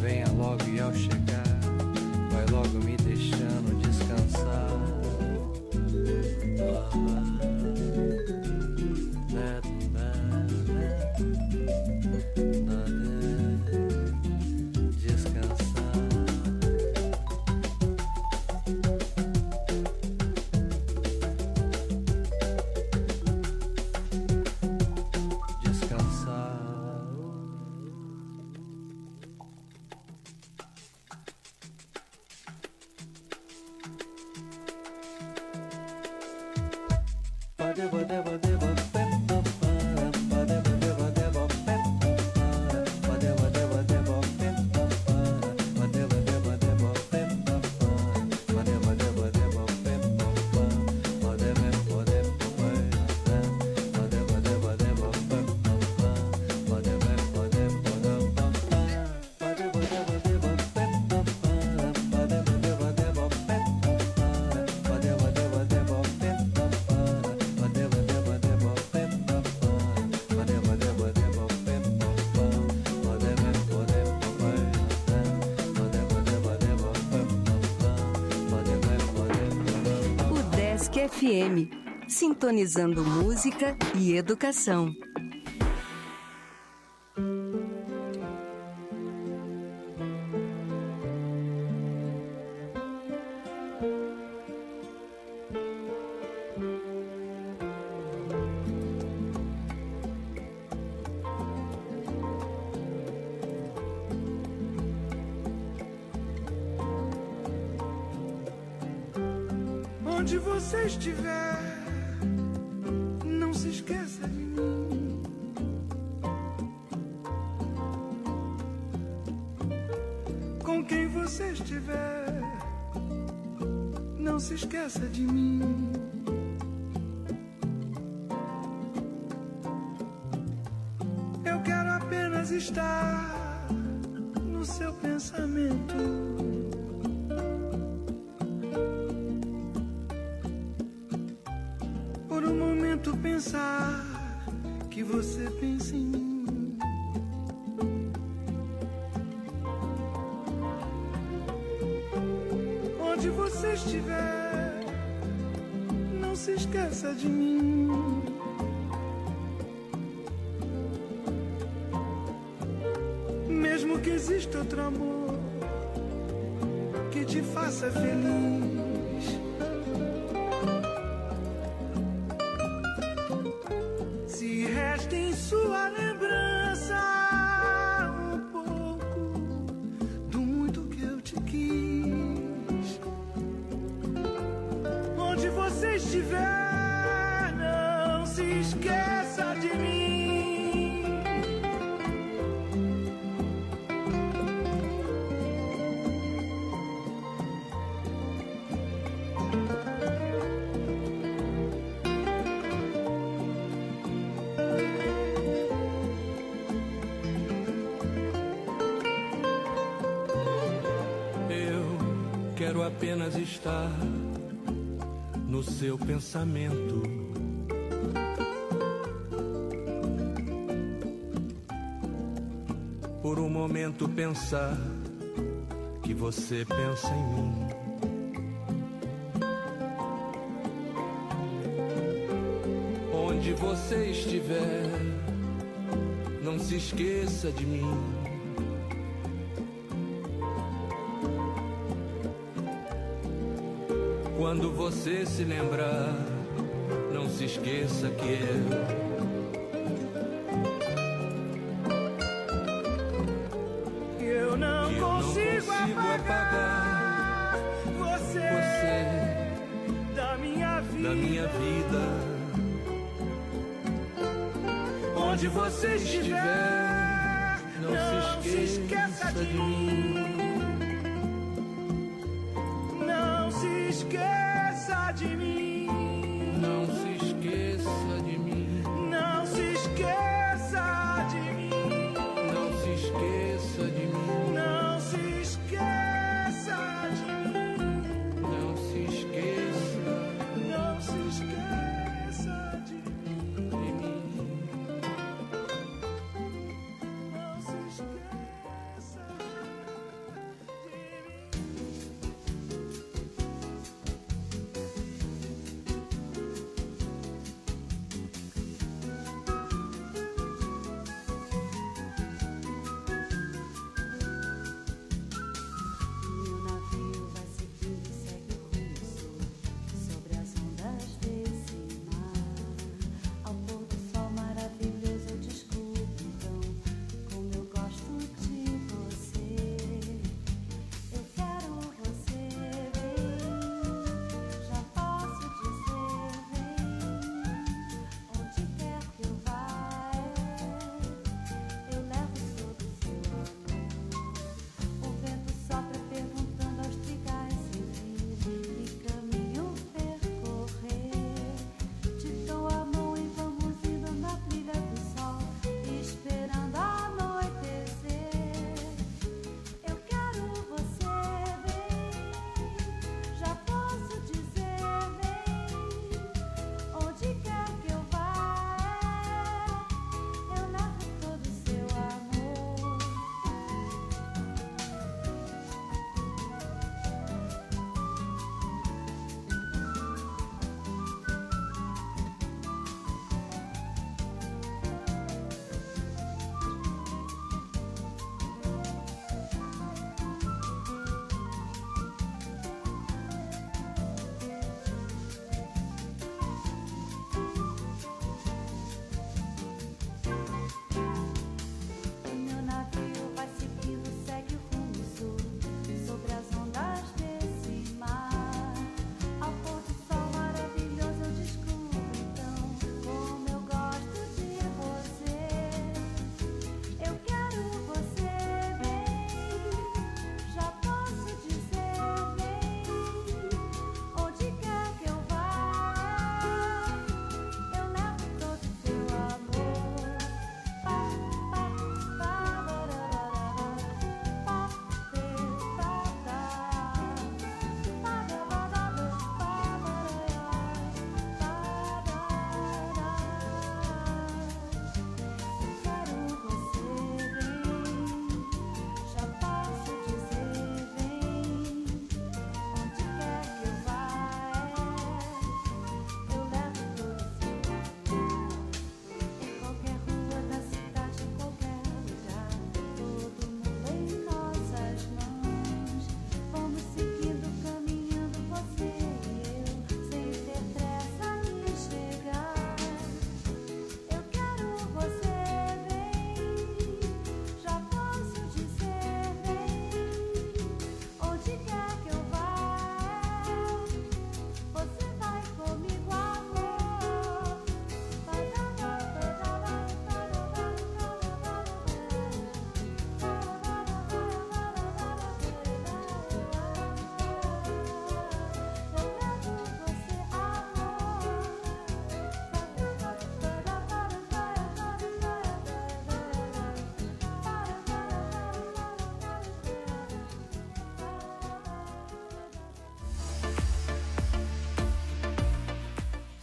venha logo e ao chegar, vai logo me deixando descansar. FM, sintonizando música e educação. Onde você estiver, não se esqueça de mim. Com quem você estiver, não se esqueça de mim. Eu quero apenas estar no seu pensamento. Pensar que você pensa em mim. Onde você estiver, não se esqueça de mim. Mesmo que exista outro amor que te faça feliz, em sua lembrança um pouco do muito que eu te quis. Onde você estiver, não se esqueça de mim. Quero apenas estar no seu pensamento. Por um momento pensar que você pensa em mim. Onde você estiver, não se esqueça de mim. Quando você se lembrar, não se esqueça que eu não consigo apagar você da minha vida. Onde você estiver, não se esqueça de mim. Não se esqueça de mim. Não se esqueça de mim. Não se esqueça de mim. Não se esqueça de mim. Não se esqueça de mim. Não se esqueça. Não se esqueça de mim. Não se esqueça.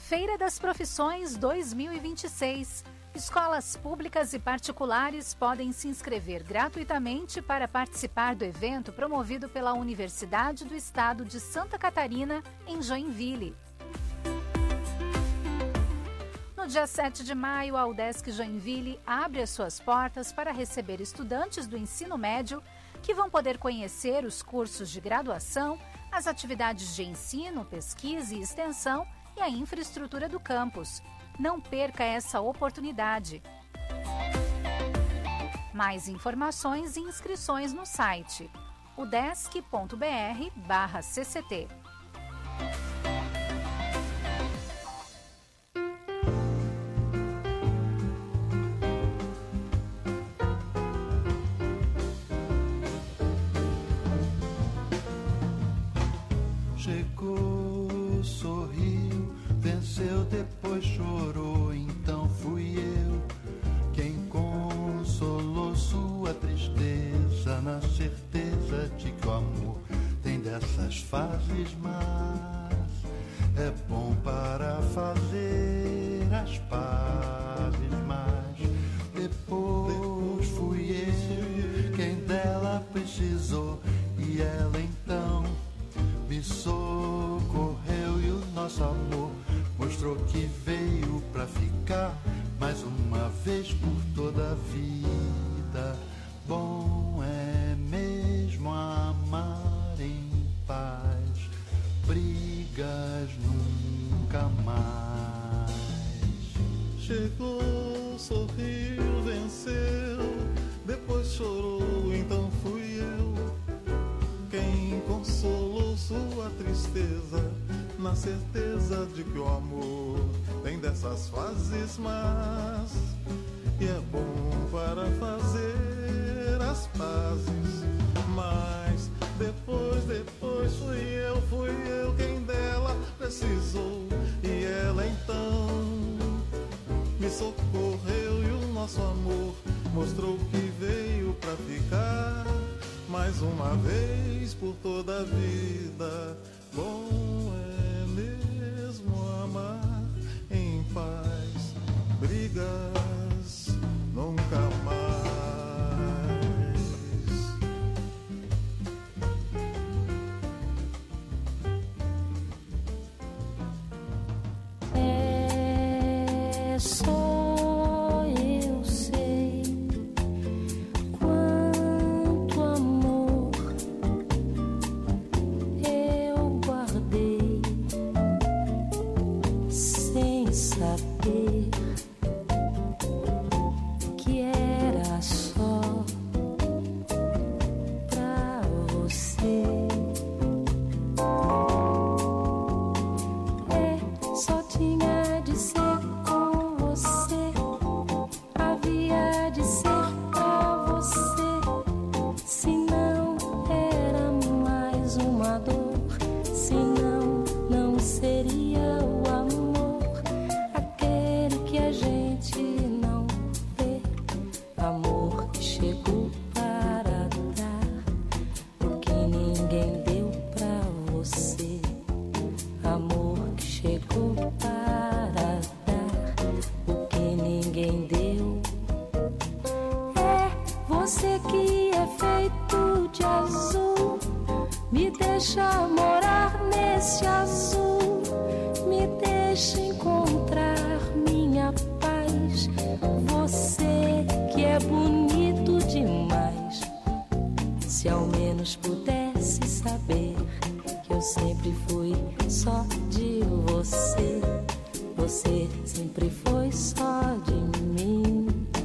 Feira das Profissões 2026. Escolas públicas e particulares podem se inscrever gratuitamente para participar do evento promovido pela Universidade do Estado de Santa Catarina, em Joinville. No dia 7 de maio, a UDESC Joinville abre as suas portas para receber estudantes do ensino médio que vão poder conhecer os cursos de graduação, as atividades de ensino, pesquisa e extensão e a infraestrutura do campus. Não perca essa oportunidade. Mais informações e inscrições no site udesc.br/cct. Chegou, sorriu, venceu, depois chorou, então fui eu quem consolou sua tristeza, na certeza de que o amor tem dessas fases, mas é bom para fazer as pazes. Mas depois fui eu quem dela precisou, e ela então me socorreu, e o nosso amor mostrou que veio pra ficar mais uma vez por toda a vida. Bom é mesmo amar em paz, brigas nunca mais. Chegou, sorriu, venceu, depois chorou, então fui eu quem consolou sua tristeza, na certeza de que o amor tem dessas fases, mas e é bom para fazer as pazes. Mas depois fui eu quem dela precisou, e ela então me socorreu, e o nosso amor mostrou que veio pra ficar mais uma vez por toda a vida. Bom é mesmo amar em paz, brigas nunca mais. É só eu sei quanto amor eu guardei sem saber que era só pra você. Só tinha de ser com você, havia de ser pra você, senão era mais uma dor, senão não seria o amor, aquele que a gente não vê, amor que chegou para dar o que ninguém deu pra você, amor que chegou para dar o que ninguém deu. É você que é feito de azul, me deixa morar nesse azul, me deixa encontrar minha paz. Você que é bonito demais, se ao menos pudesse saber que eu sempre fui só de você, você sempre foi só de mim.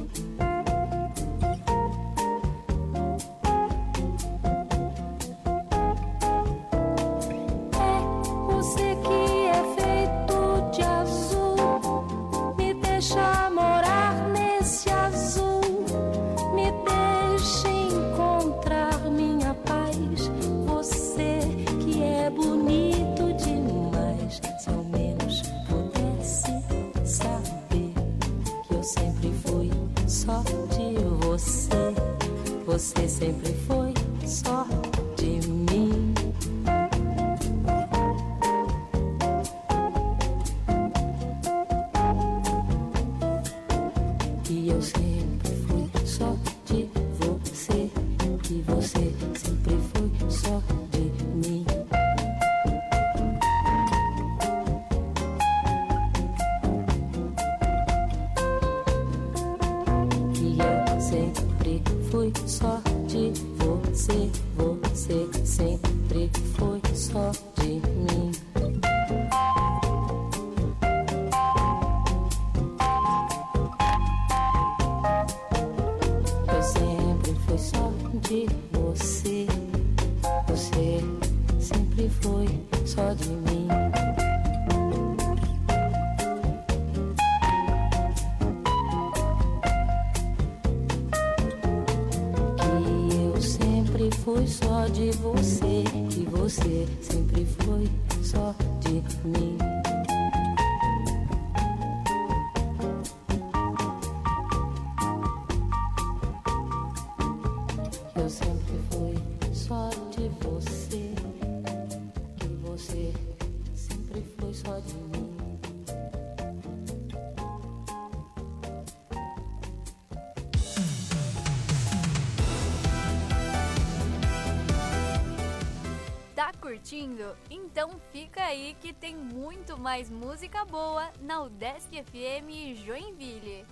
É você que é feito de azul, me deixa morar nesse azul, me deixa encontrar minha paz. Você que é bonito demais, se ao menos pudesse saber que eu sempre fui só de você, você sempre foi só de mim. que você sempre foi só de mim. Que eu sempre fui só de você, você sempre foi só de mim. Eu sempre fui só de você, você sempre foi só de mim. Foi só de você, que você sempre foi só de mim. Eu sempre fui só de você, que você sempre foi só de mim. Curtindo? Então fica aí que tem muito mais música boa na UDESC FM Joinville.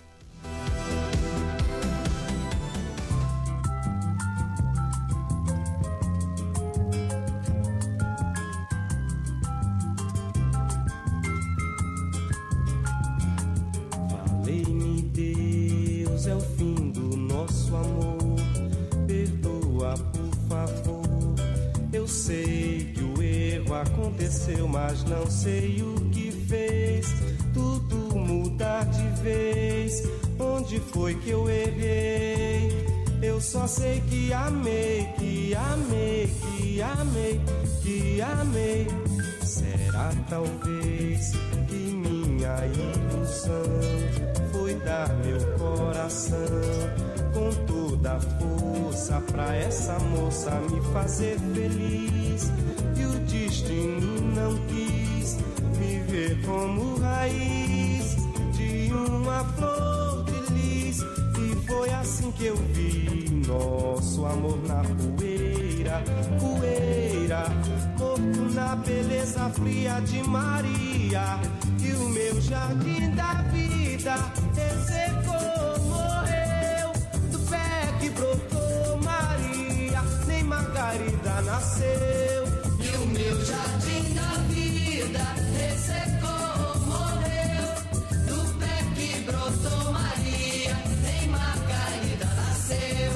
Falei-me Deus, é o fim do nosso amor. Perdoa, por favor. Eu sei que o erro aconteceu, mas não sei o que fez tudo mudar de vez. Onde foi que eu errei? Eu só sei que amei, que amei, que amei, que amei. Será talvez que minha ilusão foi dar meu coração com toda a força pra essa moça me fazer feliz. E o destino não quis me ver como raiz de uma flor de lis. E foi assim que eu vi nosso amor na poeira, poeira, morto na beleza fria de Maria. E o meu jardim da vida ressecou, morreu do pé que brotou Maria, nem Margarida nasceu. E o meu jardim da vida ressecou, morreu do pé que brotou Maria, nem Margarida nasceu.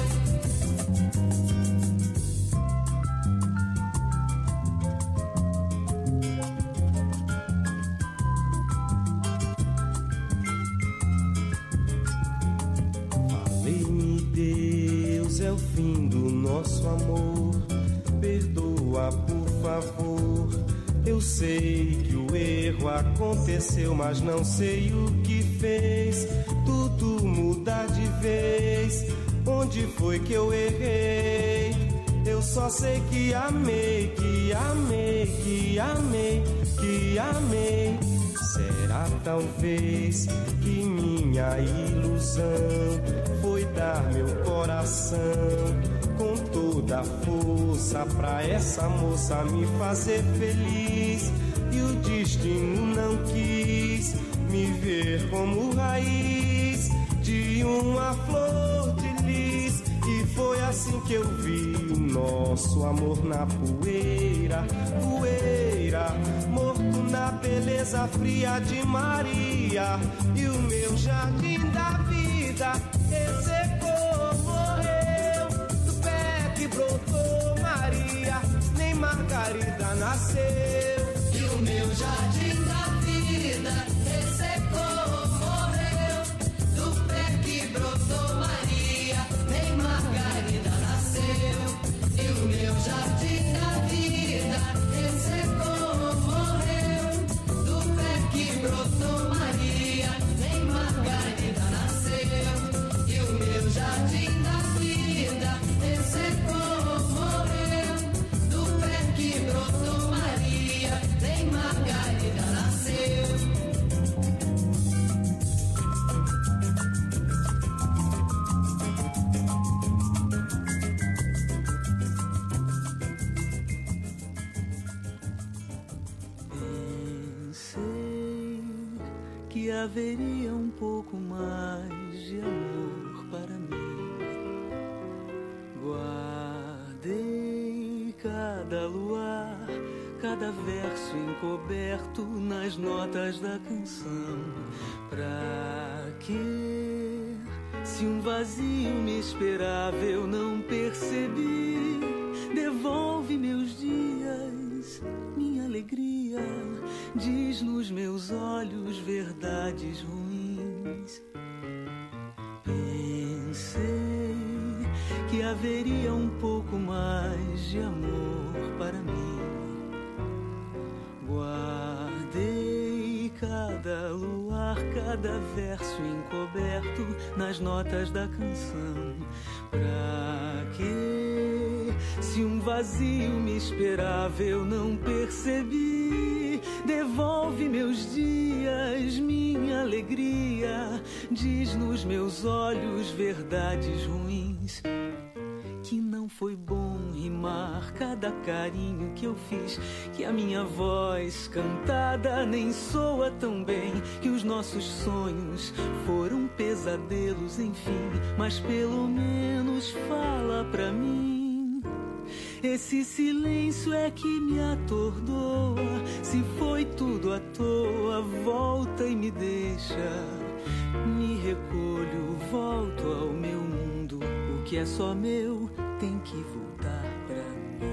Falei-me Deus, é o fim do nosso amor. Perdoa, por favor. Eu sei que o erro aconteceu, mas não sei o que fez tudo mudar de vez. Onde foi que eu errei? Eu só sei que amei, que amei, que amei, que amei. Será talvez que minha ilusão foi dar meu coração com toda a força pra essa moça me fazer feliz. E o destino não quis me ver como raiz de uma flor de lis. E foi assim que eu vi nosso amor na poeira, poeira, morto na beleza fria de Maria. E o meu jardim da vida ressecou, morreu do pé que brotou Maria, nem Margarida nasceu. E o meu jardim da vida ressecou, morreu do pé que brotou Maria, nem Margarida nasceu. E o meu jardim da vida ressecou, morreu do pé que brotou Maria, nem Margarida nasceu. E o meu jardim da vida ressecou, morreu do pé que brotou Maria, nem Margarida nasceu. que haveria um pouco mais de amor para mim. Guardei cada luar, cada verso encoberto nas notas da canção. Pra quê? Se um vazio me esperava, eu não percebi. Devolve meus dias, minha alegria. Diz nos meus olhos verdades ruins. Pensei que haveria um pouco mais de amor para mim. Guardei cada luar, cada verso encoberto nas notas da canção. Pra quê? Se um vazio me esperava, eu não percebi. Devolve meus dias, minha alegria. Diz nos meus olhos verdades ruins. Que não foi bom rimar cada carinho que eu fiz, que a minha voz cantada nem soa tão bem, que os nossos sonhos foram pesadelos, enfim, mas pelo menos fala pra mim. Esse silêncio é que me atordoa. Se foi tudo à toa, volta e me deixa. Me recolho, volto ao meu mundo. O que é só meu tem que voltar pra mim.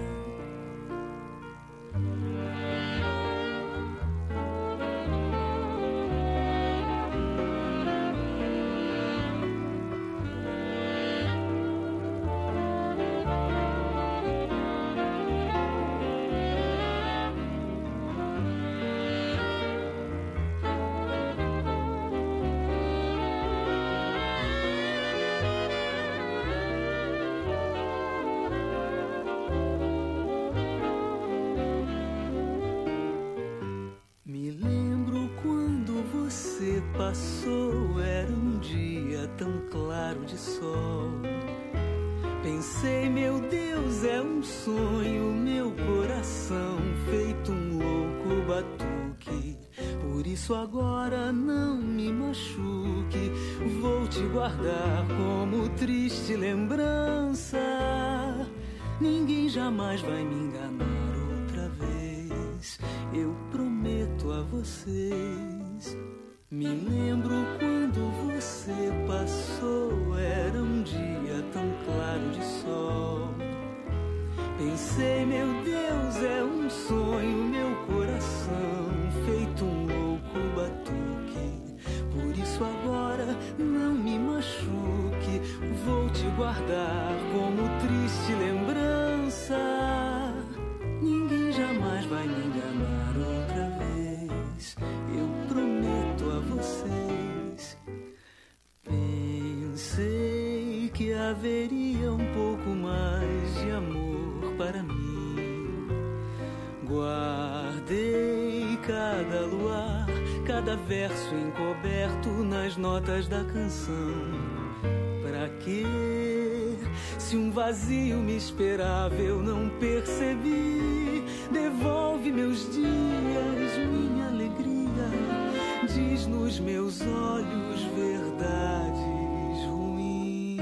Passou, era um dia tão claro de sol. Pensei, meu Deus, é um sonho, meu coração feito um louco batuque. Por isso agora não me machuque, vou te guardar como triste lembrança. Ninguém jamais vai me enganar outra vez, eu prometo a vocês. Me lembro quando você passou, era um dia tão claro de sol. Pensei, meu Deus, é um sonho, meu coração feito um louco batuque. Por isso agora não me machuque, vou te guardar como triste lembrança. Ninguém jamais vai me enganar outra vez, eu prometo a vocês. Pensei que haveria um pouco mais de amor para mim. Guardei cada luar, cada verso encoberto nas notas da canção. Pra quê? Se um vazio me esperava, eu não percebi. Devolve meus dias, minha alegria. Diz nos meus olhos verdades ruins.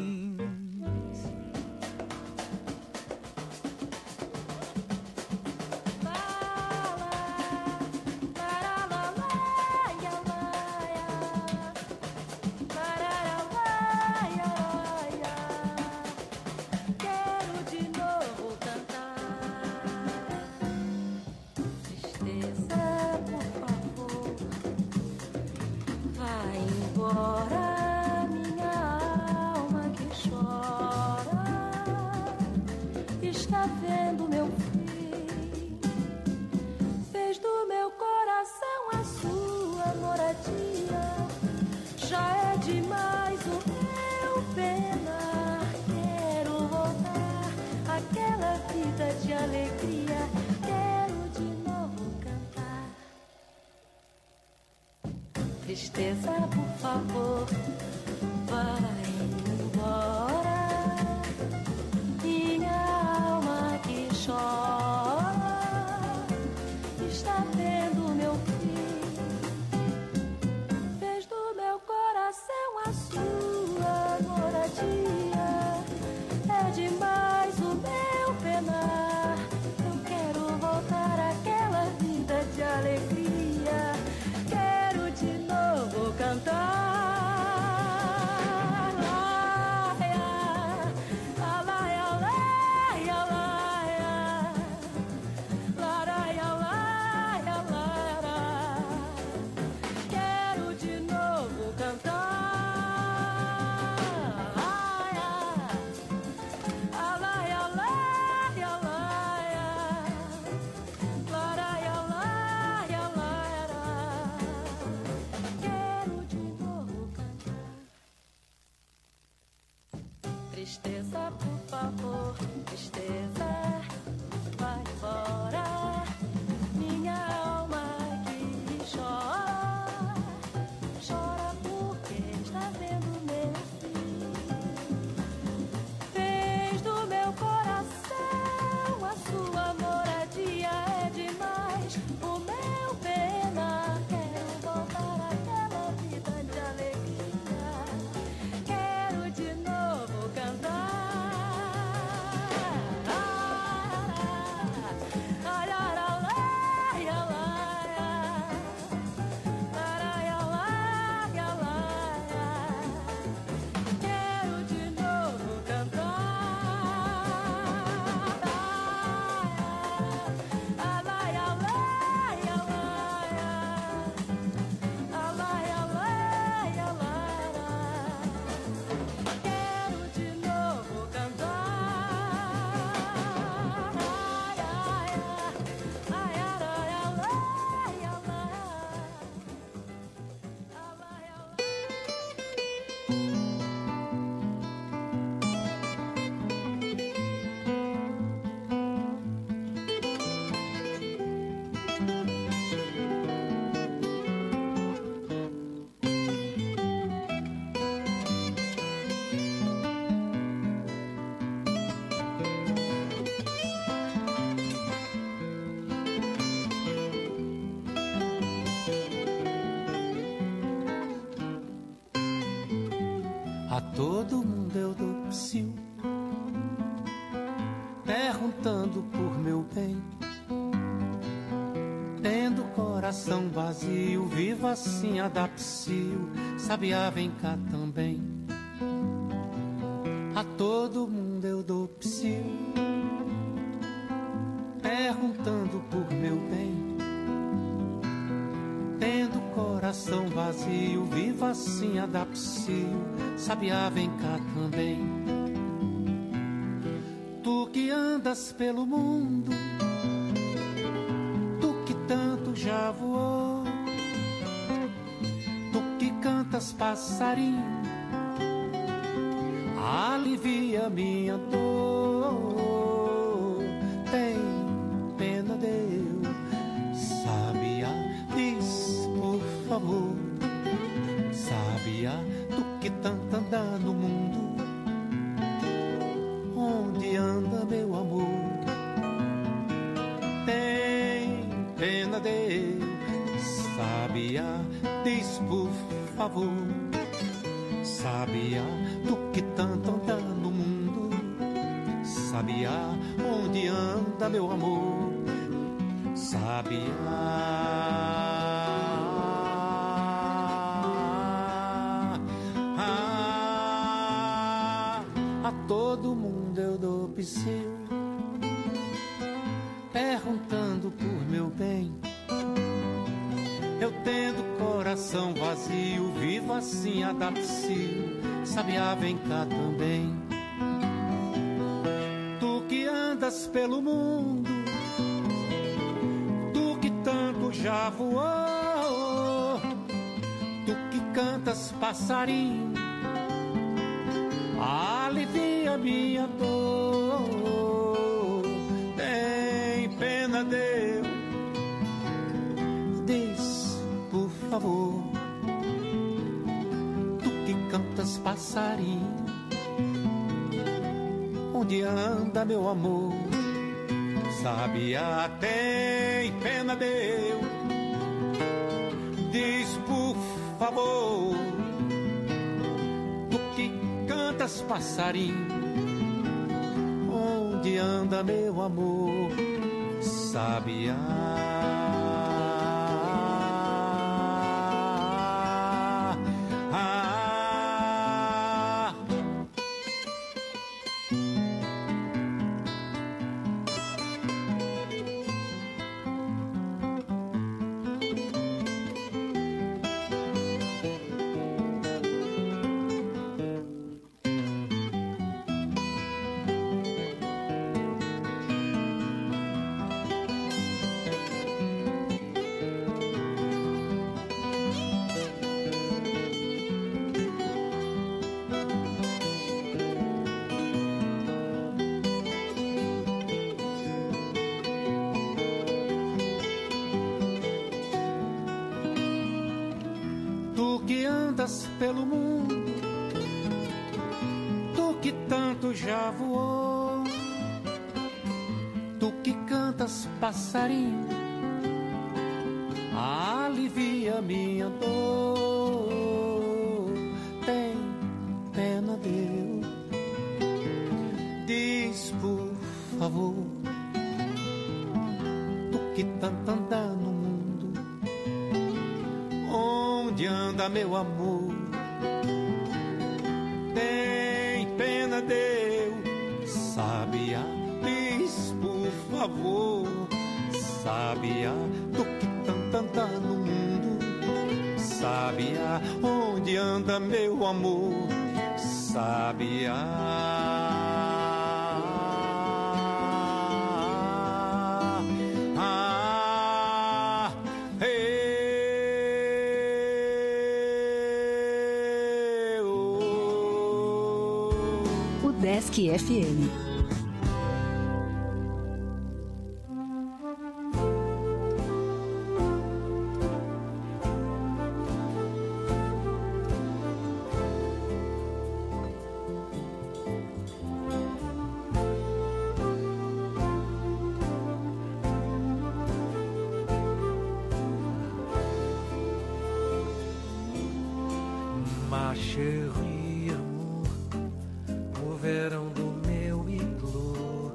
Quero de novo cantar. Tristeza, por favor, vai embora, minha alma que chora. Está vendo meu fim, fez do meu coração a sua moradia. Já é demais o meu penar. Quero voltar àquela vida de alegria. Quero de novo cantar. Tristeza, por favor, vai embora. Minha alma que chora está vendo meu fim. todo mundo eu dou psiu, perguntando por meu bem. Tendo coração vazio, vivo assim a dar psiu. Sabiá, vem cá também. A todo mundo eu dou psiu, perguntando por meu bem. Tendo coração vazio, vivo assim a dar psiu. Sabiá, vem cá também. Tu que andas pelo mundo, tu que tanto já voou, tu que cantas passarinho, alivia minha dor. Tem pena de eu, Sabiá, diz por favor. Sabiá, tu que tanto anda no mundo, onde anda meu amor? Tem pena de eu, Sabiá, diz por favor. Sabiá, tu que tanto anda no mundo, Sabiá, onde anda meu amor? Sabiá. A todo mundo eu dou psiu, perguntando por meu bem. Eu tendo coração vazio, vivo assim a dar psiu. Sabiá, vem cá também. Tu que andas pelo mundo, tu que tanto já voou, tu que cantas passarinho, alivia minha dor. Tem pena de eu, diz por favor. Tu que cantas passarinho, onde anda meu amor? Sabiá, tem pena de eu, diz por favor. Tu que cantas passarinho, onde anda meu amor? Sabiá. Pelo mundo, tu que tanto já voou, tu que cantas passarinho, alivia minha dor. Tem pena de eu, diz por favor. Tu que tanto anda no mundo, onde anda meu amor? Tem pena de eu, Sabiá, diz por favor. Sabiá, tu que tanto anda no mundo, Sabiá, onde anda meu amor? Sabiá. Desk FM. Ma chérie, amour, verão do meu iglô.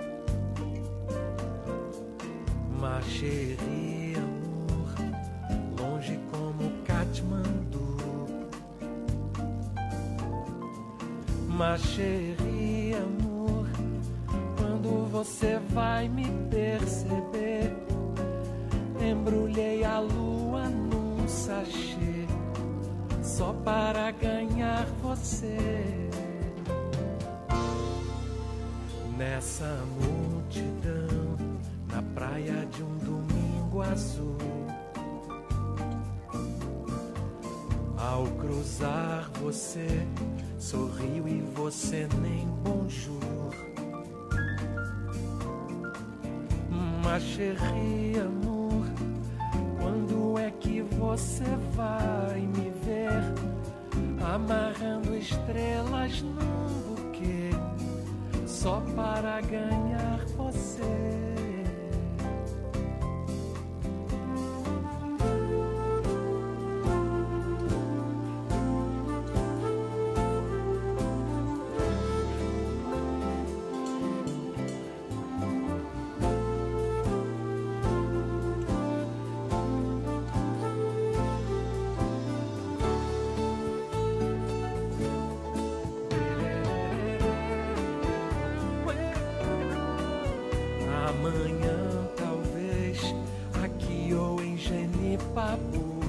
Ma chérie, amor, longe como Katmandu. Ma chérie, amor, quando você vai me perceber? Embrulhei a lua num sachê só para ganhar você. Nessa multidão, na praia de um domingo azul, ao cruzar você, sorriu e você nem bonjour. Ma chérie, amor, quando é que você vai me ver amarrando estrelas num buquê só para ganhar você? Amanhã, talvez, aqui ou em Genipabu,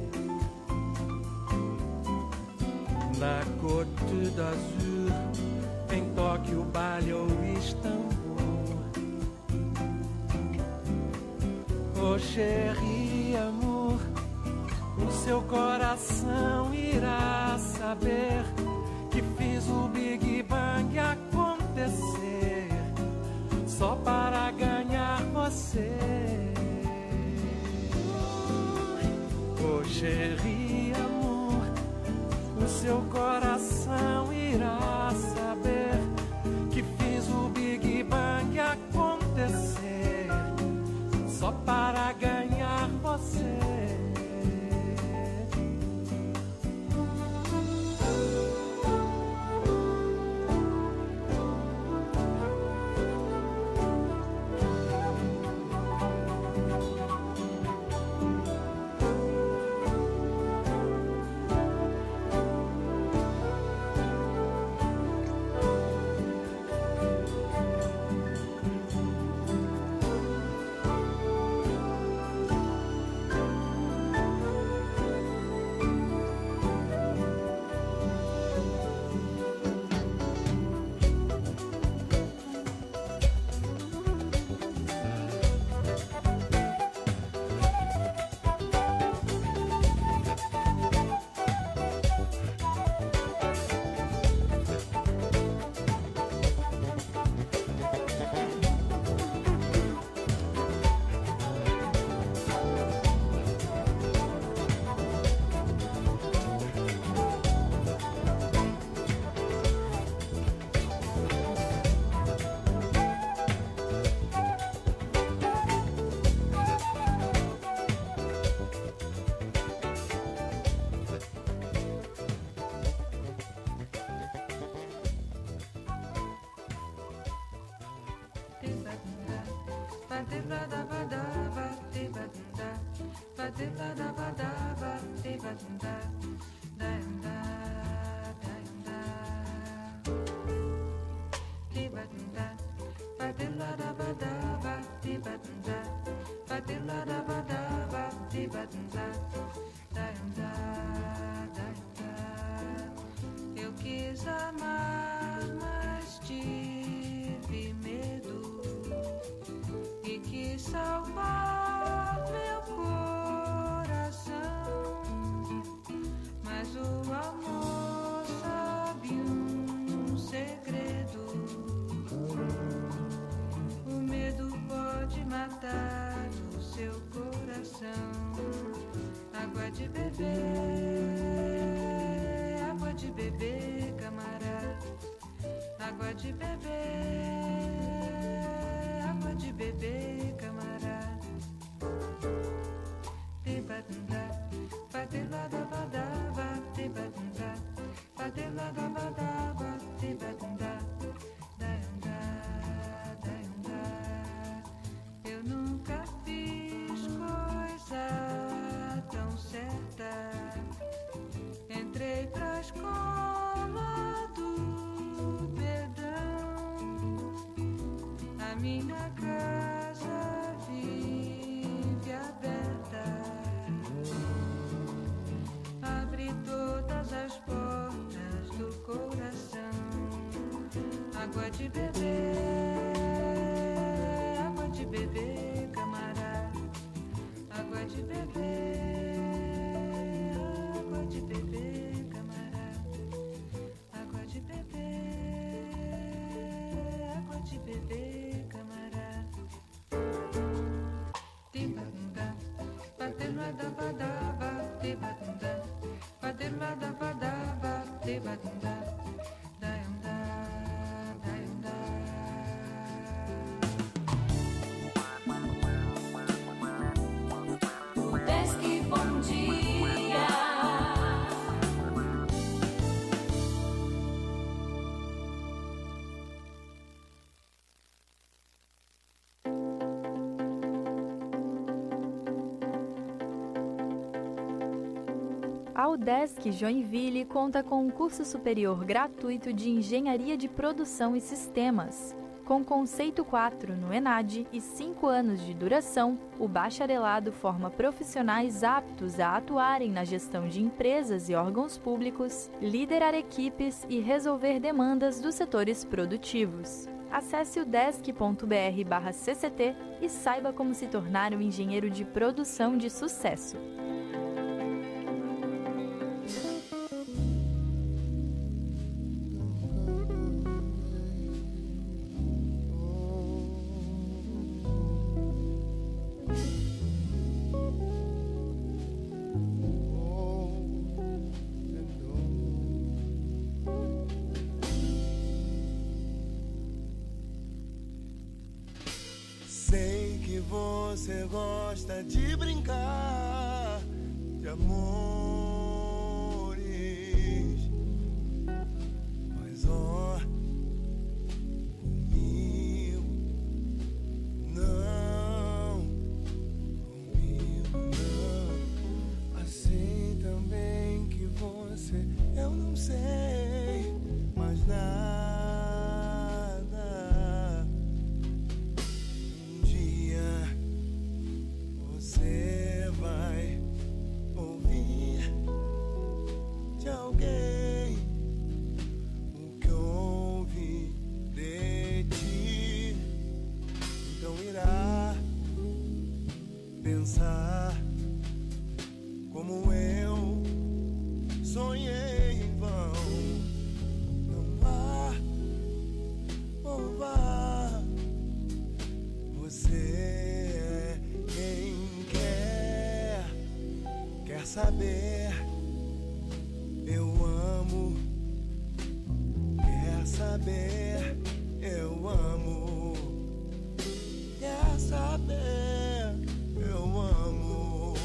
na Côte d'Azur, em Tóquio, Bali ou Istambul. Oh chérie, amor, o seu coração irá saber que fiz o Big Bang acontecer só para ganhar você. Oh chérie, amor, o seu coração irá saber que fiz o Big Bang acontecer só para ganhar você. Eu quis amar, mas tive medo e quis salvar meu coração, mas o amor sabe um segredo: o medo pode matar o seu coração. Água de beber, camarada. Água de beber, camarada. Te-ba-dum-da, ba-de-la-da-ba-da-ba, te-ba-dum-da, ba-de-la-da-ba-da-ba, te-ba-dum-da. minha casa vive aberta, abre todas as portas do coração. Água de beber, camarada. Água de beber, camarada. Água de beber, camarada. Tibadunda, padelada, tibadunda, padelada, tibadunda. A UDESC Joinville conta com um curso superior gratuito de Engenharia de Produção e Sistemas. Com conceito 4 no ENAD e 5 anos de duração, o bacharelado forma profissionais aptos a atuarem na gestão de empresas e órgãos públicos, liderar equipes e resolver demandas dos setores produtivos. Acesse udesc.br/cct e saiba como se tornar um engenheiro de produção de sucesso. Sei que você gosta de brincar de amores, mas ó, comigo não, assim também que você, eu não sei mais nada. Você vai ouvir de alguém o que ouvi de ti, então irá pensar como eu sonhei em vão. Não vá ou vá, você quem quer saber, eu amo. Quer saber, eu amo. Quer saber, eu amo.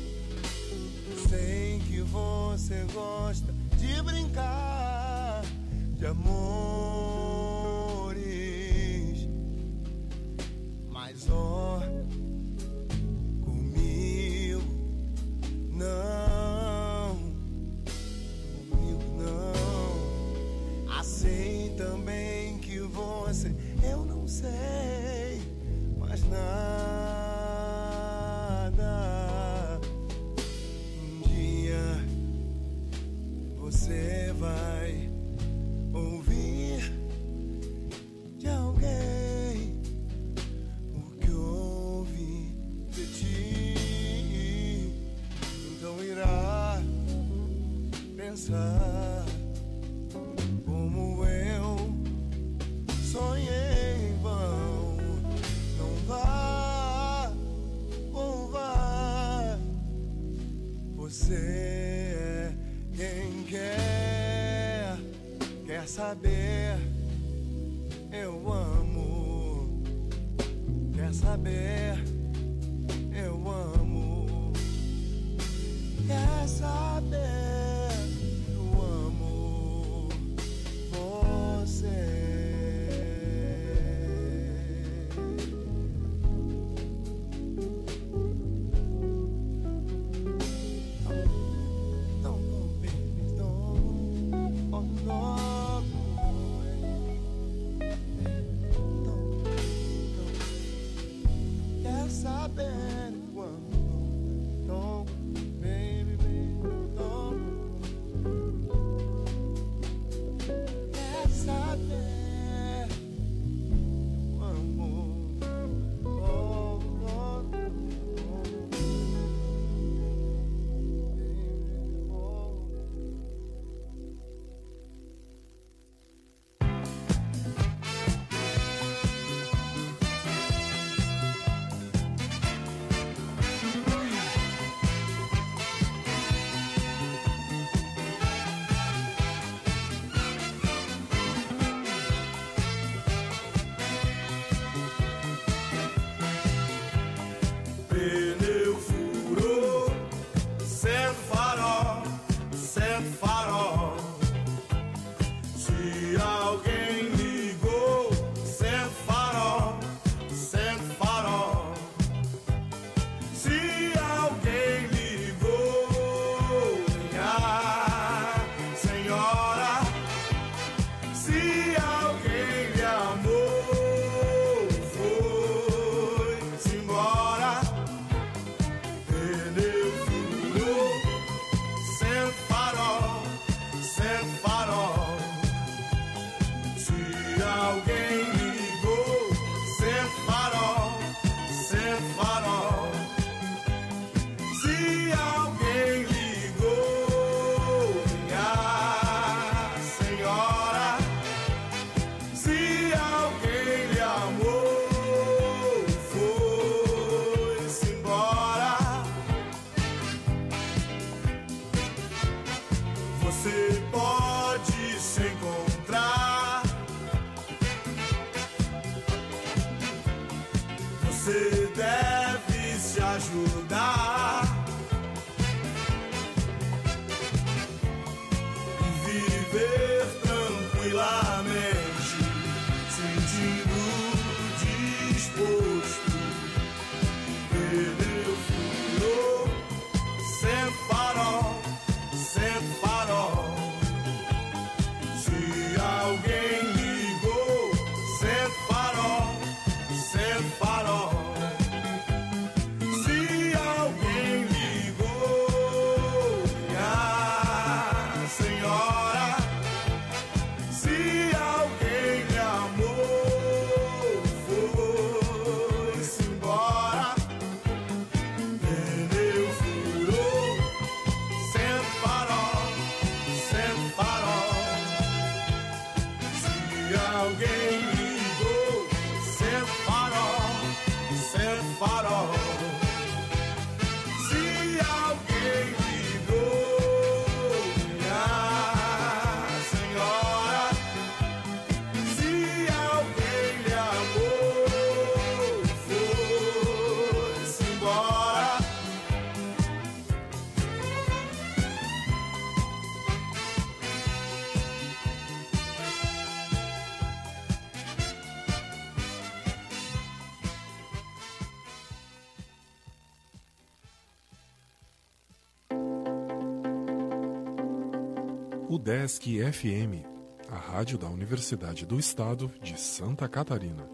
Sei que você gosta de brincar de amores, mas ó, não, comigo não. Assim também que você, eu não sei mais nada. Um dia você vai ouvir de alguém o que ouvi de ti, então irá pensar como eu sonhei em vão. Não vá ou vá, você é quem quer saber, eu amo. Quer saber, eu amo. Quer saber, eu amo você. Você deve se ajudar e viver tranquilamente, sentindo disposto. Perdeu, furou, sem farol, sem farol. Se alguém ligou, sem farol, sem farol. Se alguém ligou, minha senhora. Se alguém me amou, foi-se embora. Pneu furou, sem farol, sem farol. Se alguém ligou, sem farol, sem farol. Se alguém ligou, minha senhora. Se alguém lhe amou, foi-se embora. UDESC FM, a rádio da Universidade do Estado de Santa Catarina.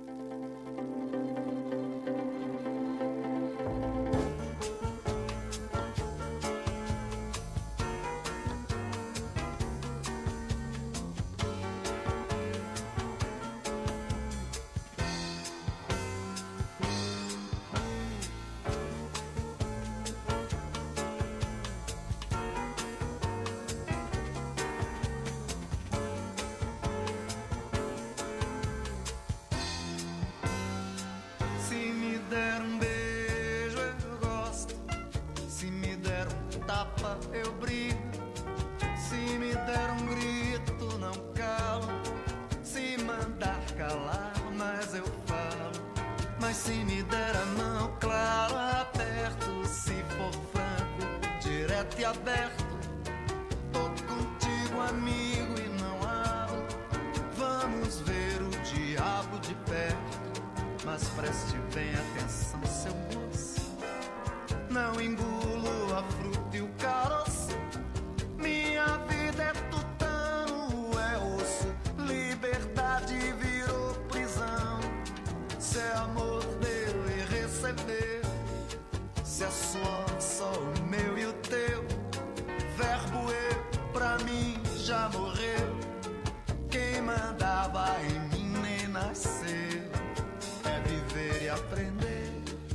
Se me der um beijo, eu gosto. Se me der um tapa, eu brigo. Se me der um grito, não calo. Se mandar calar, mas eu falo. Mas se me der a mão, claro, aperto. Se for franco, direto e aberto. Tô contigo, amigo, e não abro. Vamos ver o diabo de perto. Mas preste bem atenção, seu moço. Não engulo a fruta e o caroço. Minha vida é tutano, é osso. Liberdade virou prisão. Se é amor, deu e recebeu. Se é só o meu e o teu. Verbo eu, pra mim, já morreu. Quem mandava em mim nem nasceu. É viver e aprender.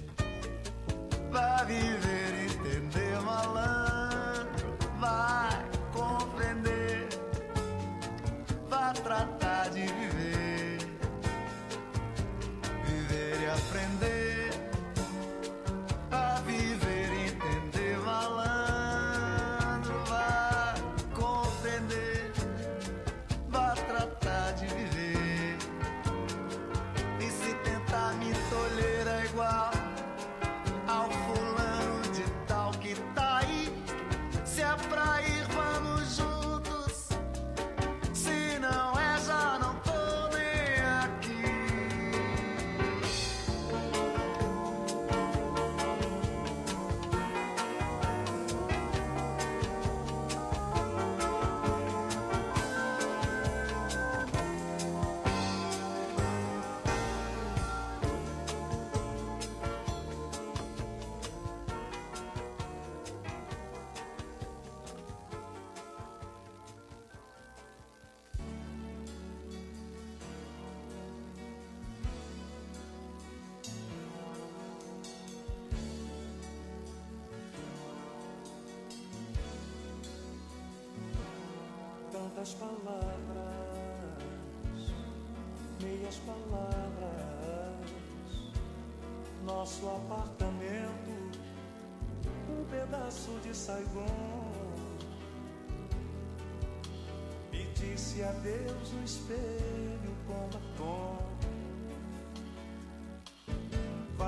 Vai viver e entender, malandro. Vai compreender. Vai tratar de viver. Viver e aprender. A viver e entender, malandro. Vai compreender. Vai tratar de viver. E se tentar me tolher é igual ao fulano de tal que tá aí. Se é pra ir, vamos juntos. Se não é, já não tô nem aqui. Tantas palavras, meias palavras. Nosso apartamento, um pedaço de Saigon. E disse adeus no espelho com batom.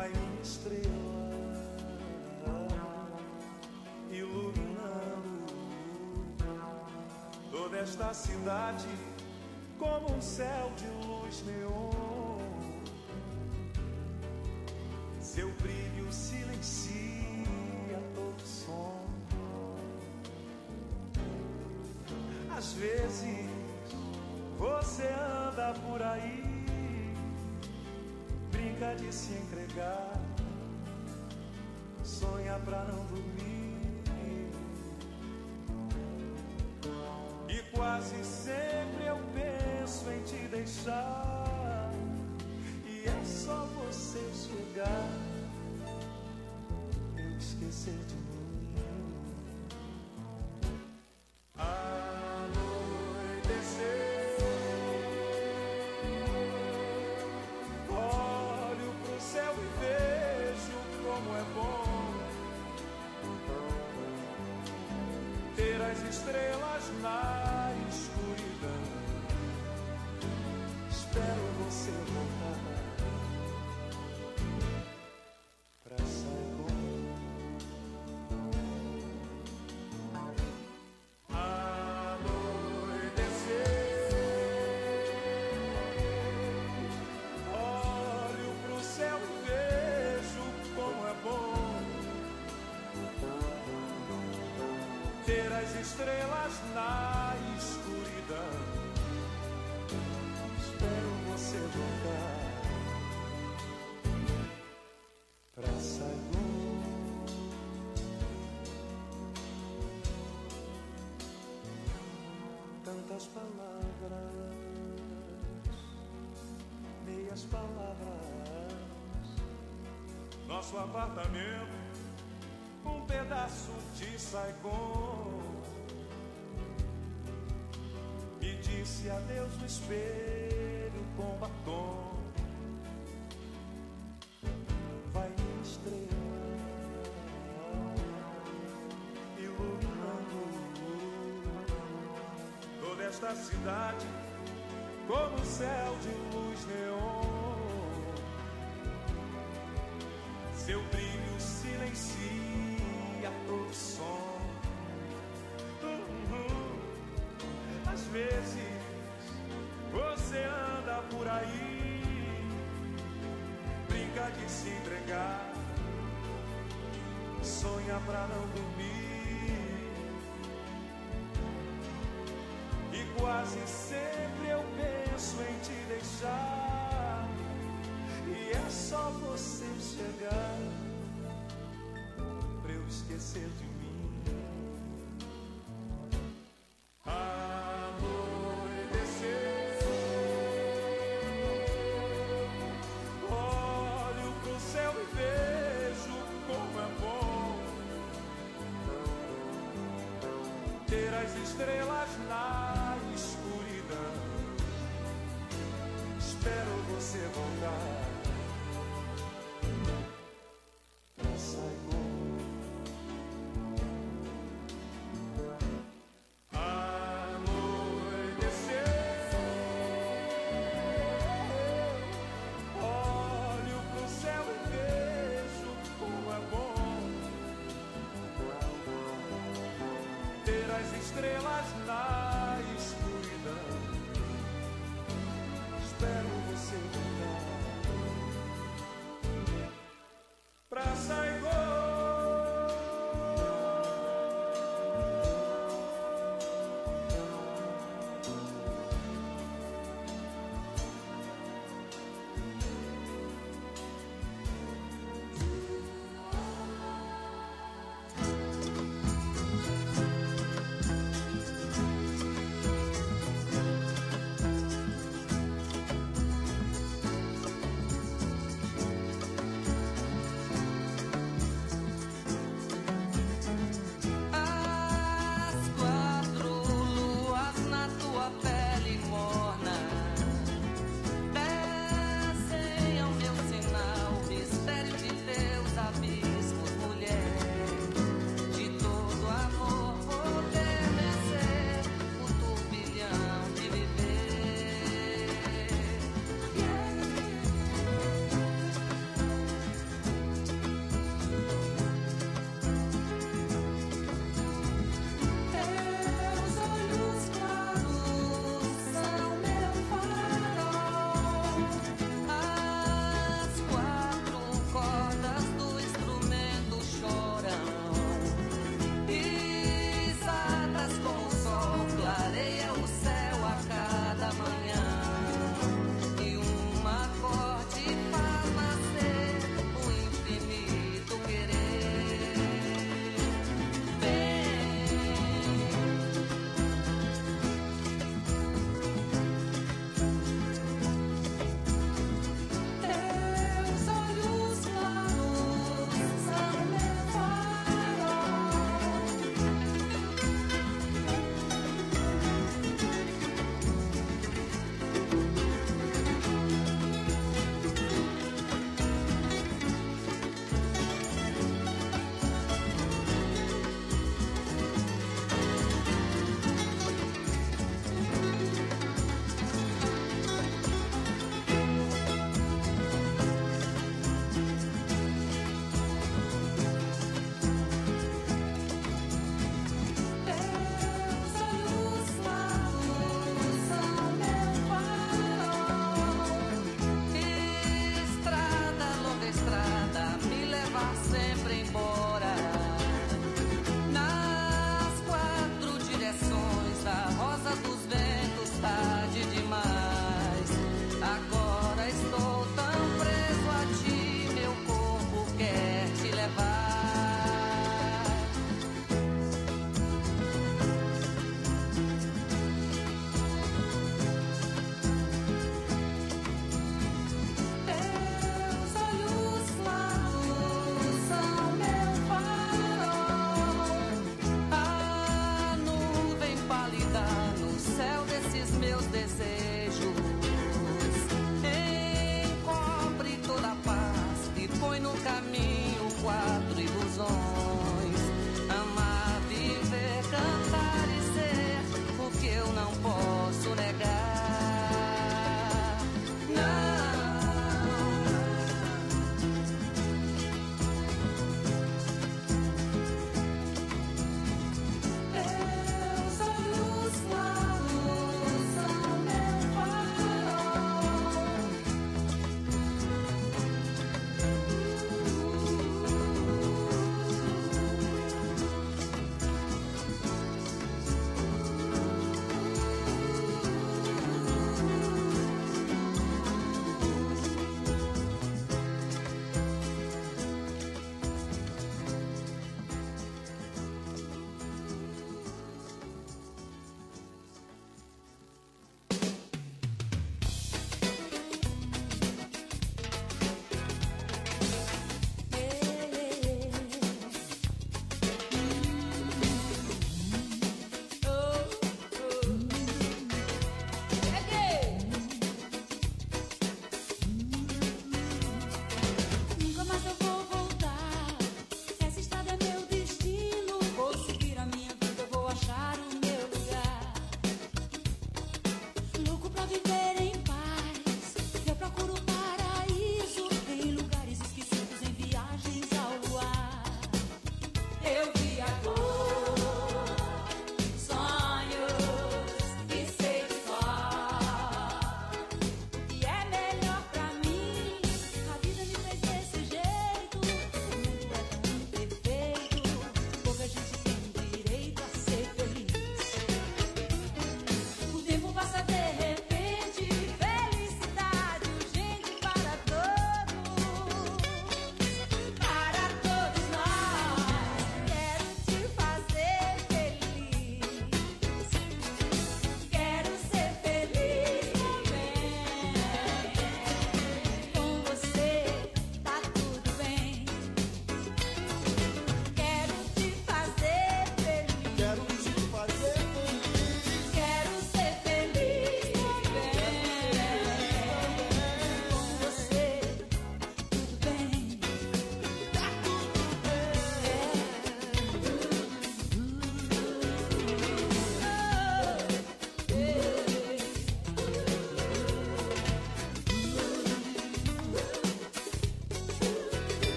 esta cidade como um céu de luz neon. Seu brilho silencia todo som. Às vezes você anda por aí, brinca de se entregar, sonha pra não dormir. E quase sempre eu penso em te deixar, e é só você chegar, eu esquecer de mim. Olho pro céu e vejo como é bom ter as estrelas na escuridão. Espero você voltar pra Saigon. Anoitecer, olho pro céu e vejo como é bom ter as estrelas na escuridão. Espero você voltar pra Saigon. Tantas palavras, meias palavras. Nosso apartamento, um pedaço de Saigon. Me disse adeus no espelho com batom. Vai minha estrela, iluminando toda esta cidade como um céu de luz neon. Seu brilho silencia todo som. Às vezes você anda por aí, brinca de se entregar, sonha pra não dormir. E quase sempre eu penso em te deixar, e é só você chegar pra eu esquecer de mim. Anoitecer, olho pro céu e vejo como é bom ter as estrelas na escuridão. Espero você voltar pra Saigon. Anoitecer, olho pro céu e vejo como é bom ter as estrelas